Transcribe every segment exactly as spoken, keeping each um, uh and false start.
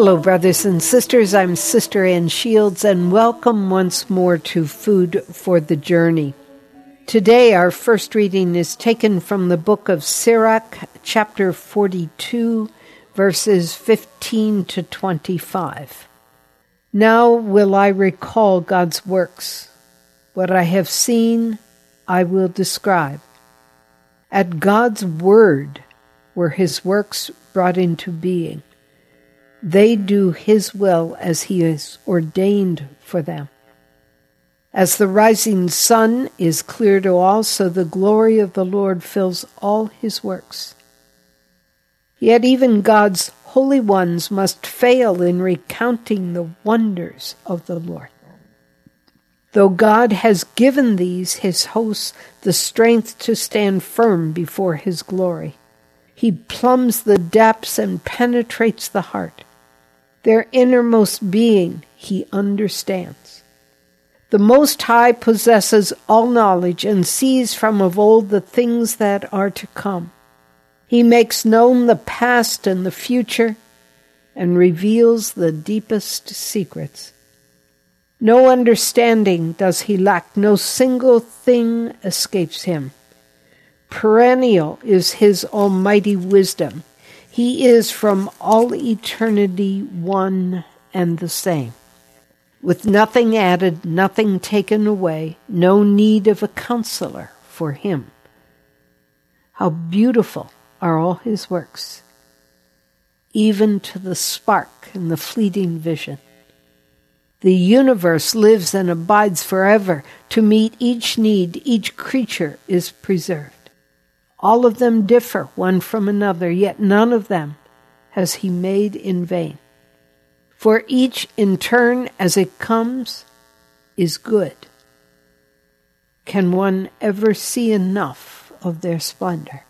Hello, brothers and sisters. I'm Sister Ann Shields, and welcome once more to Food for the Journey. Today, our first reading is taken from the book of Sirach, chapter forty-two, verses fifteen to twenty-five. Now will I recall God's works. What I have seen, I will describe. At God's word were his works brought into being. They do his will as he has ordained for them. As the rising sun is clear to all, so the glory of the Lord fills all his works. Yet even God's holy ones must fail in recounting the wonders of the Lord. Though God has given these, his hosts, the strength to stand firm before his glory. He plumbs the depths and penetrates the heart. Their innermost being he understands. The Most High possesses all knowledge and sees from of old the things that are to come. He makes known the past and the future and reveals the deepest secrets. No understanding does he lack, no single thing escapes him. Perennial is his almighty wisdom. He is from all eternity one and the same. With nothing added, nothing taken away, no need of a counselor for him. How beautiful are all his works, even to the spark and the fleeting vision. The universe lives and abides forever. To meet each need, each creature is preserved. All of them differ one from another, yet none of them has he made in vain. For each in turn as it comes is good. Can one ever see enough of their splendor?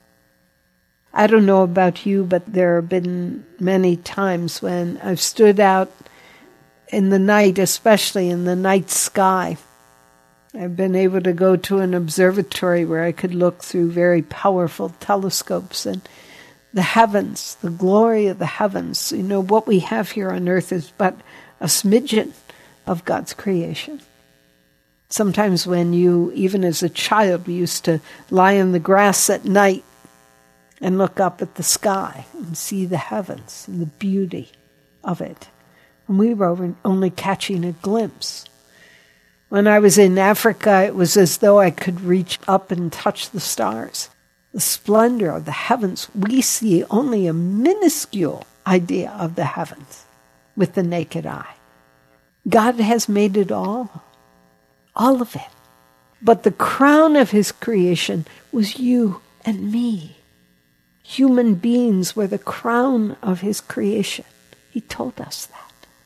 I don't know about you, but there have been many times when I've stood out in the night, especially in the night sky. I've been able to go to an observatory where I could look through very powerful telescopes and the heavens, the glory of the heavens. You know, what we have here on earth is but a smidgen of God's creation. Sometimes when you, even as a child, we used to lie in the grass at night and look up at the sky and see the heavens and the beauty of it. And we were only catching a glimpse. When I was in Africa, it was as though I could reach up and touch the stars. The splendor of the heavens, we see only a minuscule idea of the heavens with the naked eye. God has made it all, all of it. But the crown of his creation was you and me. Human beings were the crown of his creation. He told us that.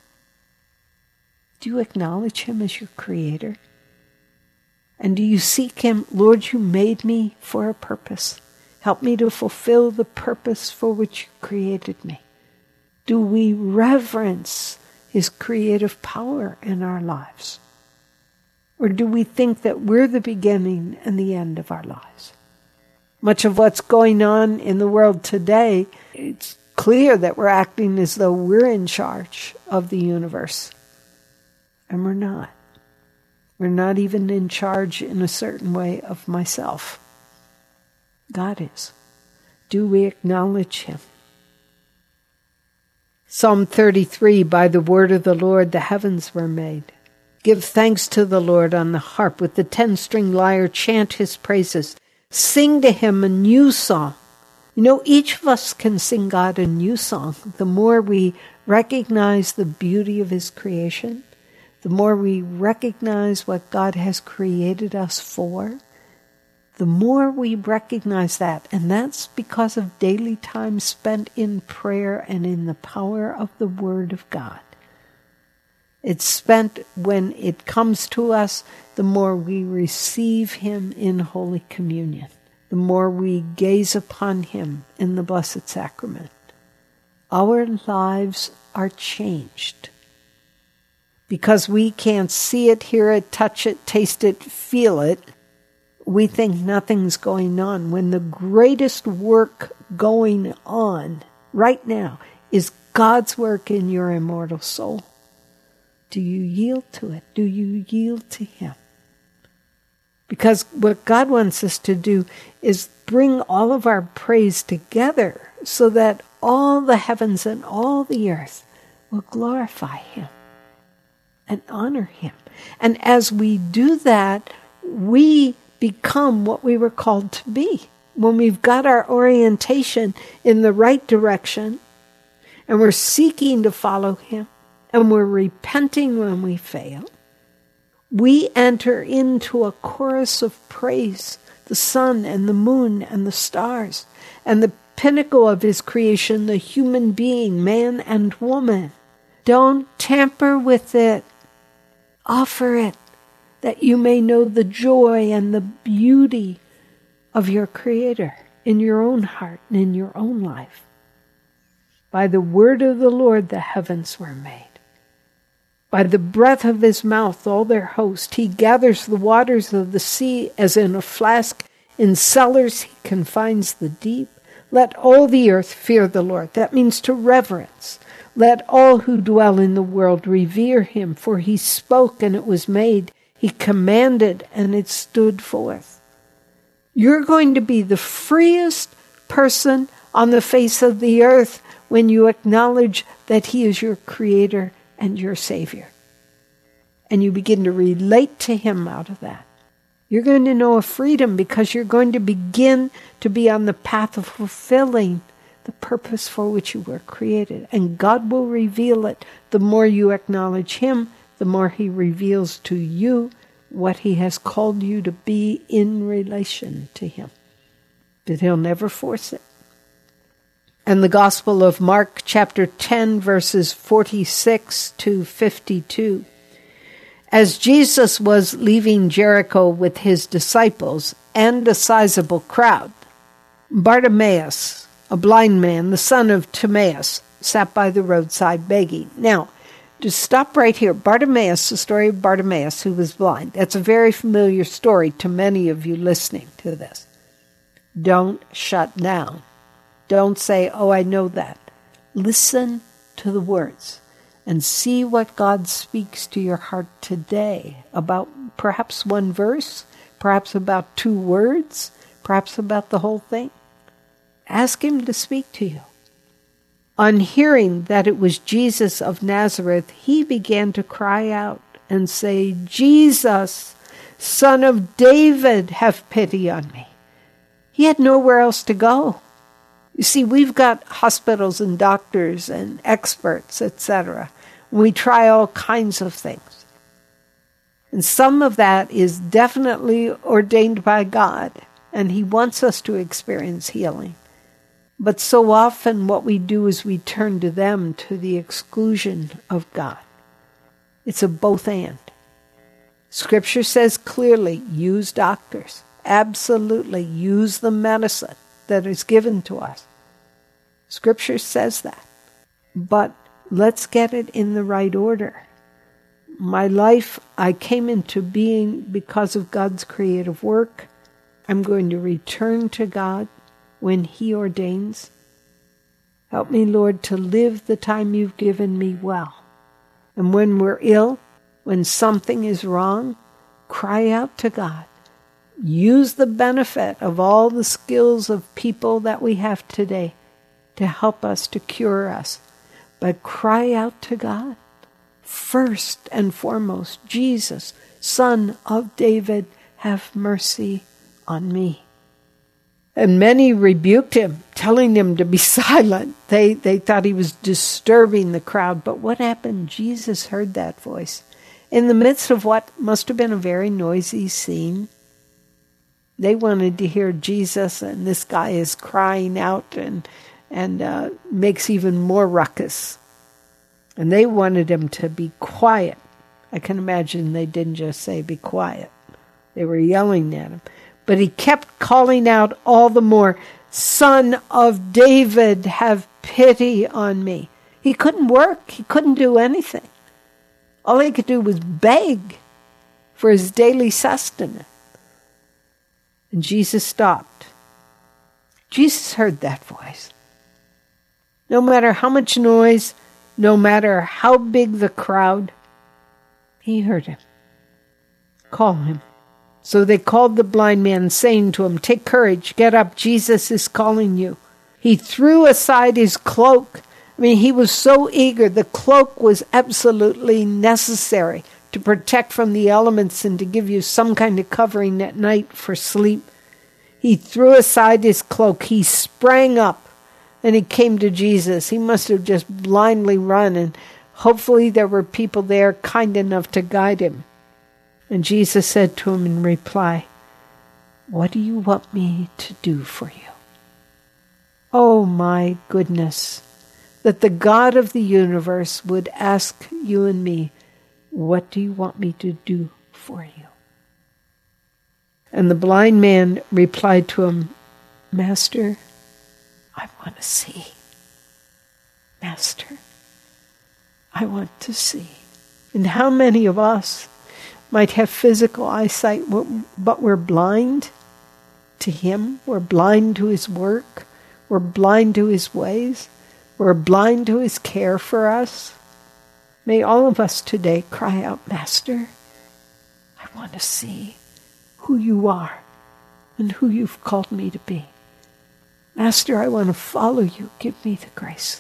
Do you acknowledge him as your creator? And do you seek him? Lord, you made me for a purpose. Help me to fulfill the purpose for which you created me. Do we reverence his creative power in our lives? Or do we think that we're the beginning and the end of our lives? Much of what's going on in the world today, it's clear that we're acting as though we're in charge of the universe. And we're not. We're not even in charge in a certain way of myself. God is. Do we acknowledge him? Psalm thirty-three, by the word of the Lord the heavens were made. Give thanks to the Lord on the harp. With the ten-string lyre, chant his praises. Sing to him a new song. You know, each of us can sing God a new song. The more we recognize the beauty of his creation, the more we recognize what God has created us for, the more we recognize that. And that's because of daily time spent in prayer and in the power of the Word of God. It's spent when it comes to us, the more we receive him in Holy Communion, the more we gaze upon him in the Blessed Sacrament. Our lives are changed. Because we can't see it, hear it, touch it, taste it, feel it, we think nothing's going on, when the greatest work going on right now is God's work in your immortal soul. Do you yield to it? Do you yield to Him? Because what God wants us to do is bring all of our praise together so that all the heavens and all the earth will glorify Him and honor Him. And as we do that, we become what we were called to be. When we've got our orientation in the right direction, and we're seeking to follow Him, and we're repenting when we fail, we enter into a chorus of praise, the sun and the moon and the stars, and the pinnacle of His creation, the human being, man and woman. Don't tamper with it. Offer it, that you may know the joy and the beauty of your Creator in your own heart and in your own life. By the word of the Lord the heavens were made. By the breath of His mouth all their host. He gathers the waters of the sea as in a flask. In cellars He confines the deep. Let all the earth fear the Lord. That means to reverence. Let all who dwell in the world revere Him, for He spoke and it was made. He commanded and it stood forth. You're going to be the freest person on the face of the earth when you acknowledge that He is your Creator and your Savior. And you begin to relate to Him out of that. You're going to know a freedom because you're going to begin to be on the path of fulfilling the purpose for which you were created. And God will reveal it. The more you acknowledge Him, the more He reveals to you what He has called you to be in relation to Him. But He'll never force it. And the Gospel of Mark, chapter ten, verses forty-six to fifty-two. As Jesus was leaving Jericho with His disciples and a sizable crowd, Bartimaeus, a blind man, the son of Timaeus, sat by the roadside begging. Now, just stop right here. Bartimaeus, the story of Bartimaeus, who was blind. That's a very familiar story to many of you listening to this. Don't shut down. Don't say, oh, I know that. Listen to the words and see what God speaks to your heart today about perhaps one verse, perhaps about two words, perhaps about the whole thing. Ask Him to speak to you. On hearing that it was Jesus of Nazareth, he began to cry out and say, Jesus, Son of David, have pity on me. He had nowhere else to go. You see, we've got hospitals and doctors and experts, et cetera. We try all kinds of things. And some of that is definitely ordained by God, and He wants us to experience healing. But so often what we do is we turn to them to the exclusion of God. It's a both and. Scripture says clearly, use doctors. Absolutely, use the medicine that is given to us. Scripture says that. But let's get it in the right order. My life, I came into being because of God's creative work. I'm going to return to God when He ordains. Help me, Lord, to live the time You've given me well. And when we're ill, when something is wrong, cry out to God. Use the benefit of all the skills of people that we have today to help us, to cure us. But cry out to God. First and foremost, Jesus, Son of David, have mercy on me. And many rebuked Him, telling him to be silent. They, they thought he was disturbing the crowd. But what happened? Jesus heard that voice. In the midst of what must have been a very noisy scene, they wanted to hear Jesus, and this guy is crying out and and uh, makes even more ruckus. And they wanted him to be quiet. I can imagine they didn't just say, be quiet. They were yelling at him. But he kept calling out all the more, Son of David, have pity on me. He couldn't work. He couldn't do anything. All he could do was beg for his daily sustenance. And Jesus stopped. Jesus heard that voice. No matter how much noise, no matter how big the crowd, he heard him. Call him. So they called the blind man, saying to him, "Take courage, get up, Jesus is calling you." He threw aside his cloak. I mean, he was so eager. The cloak was absolutely necessary to protect from the elements and to give you some kind of covering at night for sleep. He threw aside his cloak. He sprang up and he came to Jesus. He must have just blindly run, and hopefully there were people there kind enough to guide him. And Jesus said to him in reply, "What do you want me to do for you?" Oh my goodness, that the God of the universe would ask you and me, "What do you want me to do for you?" And the blind man replied to him, "Master, I want to see. Master, I want to see." And how many of us might have physical eyesight, but we're blind to him? We're blind to his work. We're blind to his ways. We're blind to his care for us. May all of us today cry out, "Master, I want to see who you are and who you've called me to be. Master, I want to follow you. Give me the grace."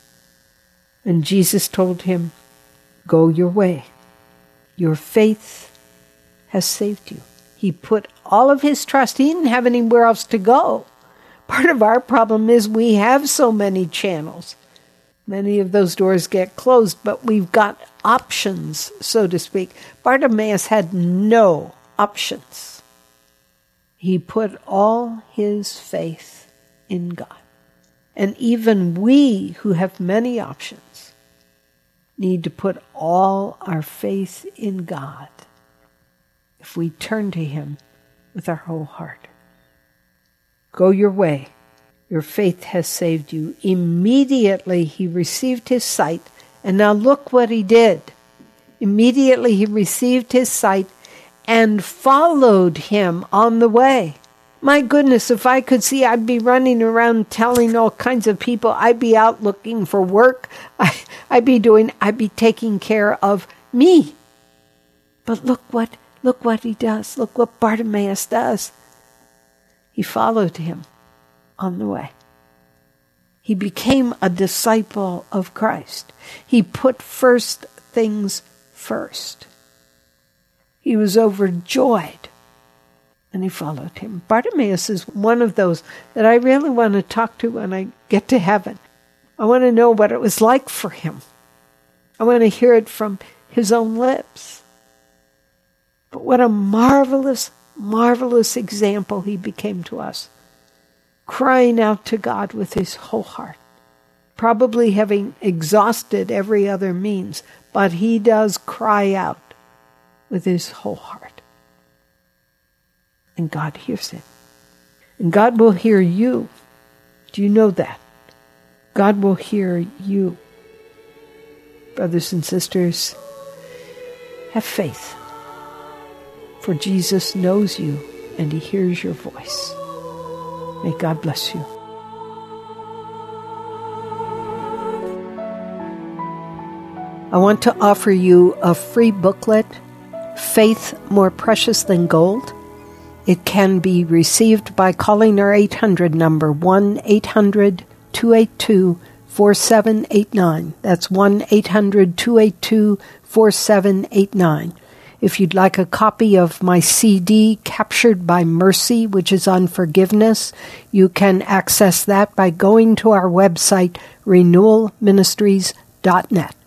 And Jesus told him, "Go your way. Your faith has saved you." He put all of his trust. He didn't have anywhere else to go. Part of our problem is we have so many channels. Many of those doors get closed, but we've got options, so to speak. Bartimaeus had no options. He put all his faith in God. And even we who have many options need to put all our faith in God if we turn to him with our whole heart. Go your way. Your faith has saved you. Immediately he received his sight. And now look what he did. Immediately he received his sight and followed him on the way. My goodness, if I could see, I'd be running around telling all kinds of people. I'd be out looking for work. I, I'd be doing, I'd be taking care of me. But look what, look what he does. Look what Bartimaeus does. He followed him on the way. He became a disciple of Christ. He put first things first. He was overjoyed, and he followed him. Bartimaeus is one of those that I really want to talk to when I get to heaven. I want to know what it was like for him. I want to hear it from his own lips. But what a marvelous, marvelous example he became to us. Crying out to God with his whole heart. Probably having exhausted every other means, but he does cry out with his whole heart. And God hears it. And God will hear you. Do you know that? God will hear you. Brothers and sisters, have faith. For Jesus knows you and he hears your voice. May God bless you. I want to offer you a free booklet, Faith More Precious Than Gold. It can be received by calling our eight hundred number, one eight hundred two eight two four seven eight nine. That's one eight hundred two eight two four seven eight nine. If you'd like a copy of my C D, Captured by Mercy, which is on forgiveness, you can access that by going to our website, renewal ministries dot net.